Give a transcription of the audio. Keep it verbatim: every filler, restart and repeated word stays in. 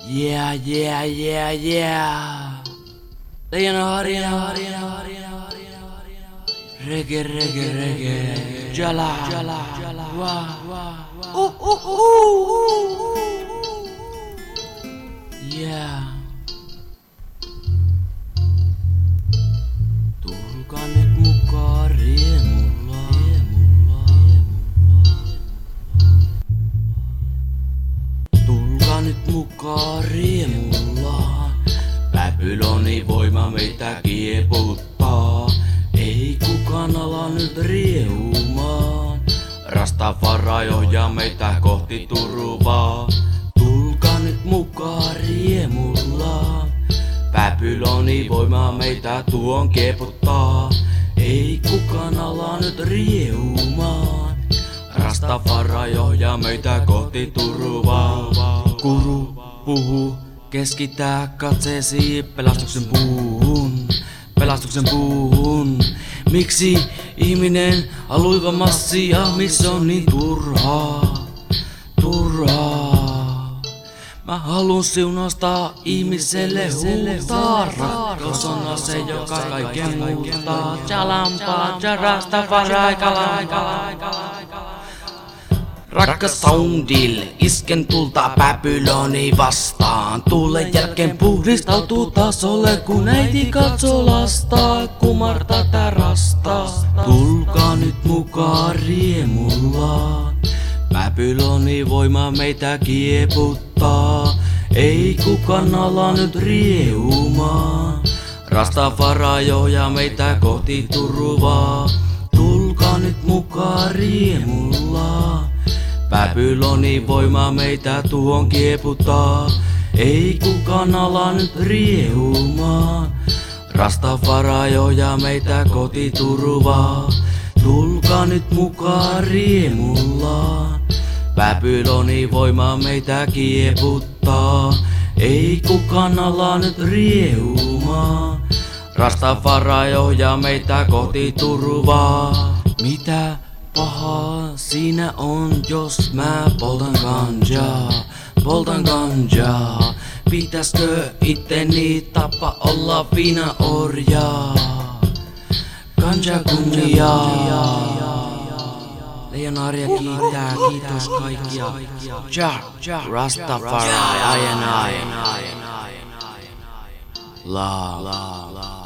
Yeah, yeah, yeah, yeah. Leijona harina, harina, harina, harina, harina. Rege, rege, rege. Jala, jala, jala. Wah, wah, wah. Uh, uh, uh, uh. Yeah. Tulkaa nyt mukaan riemulla. Tulkaa nyt mukaan riemulla. Babyloni voima meitä kieputtaa. Ei kukaan ala nyt riehumaan. Rastafari ohjaa meitä kohti turvaa. Tulkaa nyt mukaan riemulla. Babyloni voima meitä tuon kieputtaa. Ei kukaan ala nyt riehumaan. Rastafari ohjaa meitä kohti turvaa. Kuru puhu, keskitää katseesi pelastuksen puuhun. Pelastuksen puuhun. Miksi ihminen aluiva massia, missä on niin turhaa? Turhaa. Mä halun siunastaa ihmiselle huutaa. Rakkaus on se, joka kaiken muuttaa. Jalampa, Rastafari, kalam. Rakkas soundil, isken tulta Babyloni vastaan. Tuulen jälkeen puhdistautuu tasolle, kun äiti katsoo lasta. Kumartaa tää rasta. Tulkaa nyt mukaan riemulla. Babyloni voima meitä kieputtaa. Ei kukaan ala nyt riehumaan. Rastafari ohjaa meitä kohti turvaa. Tulkaa nyt mukaan riemulla. Babyloni voima meitä tuon kieputtaa. Ei kukaan ala nyt riehumaan. Rastafari ohjaa meitä kohti turvaa. Tulkaa nyt mukaan riemulla. Babyloni voima meitä kieputtaa. Ei kukaan ala nyt riehumaan. Rastafari ohjaa meitä kohti turvaa. Mitä pahaa siinä on, jos mä poltan ganjaa, poltan ganjaa. Pitäiskö itteni tapa olla viina orjaa? Ganja kunniaa. Leijona Arja kiitää, kiitos kaikkia. Ja, Rastafari, I and I. La, la, la.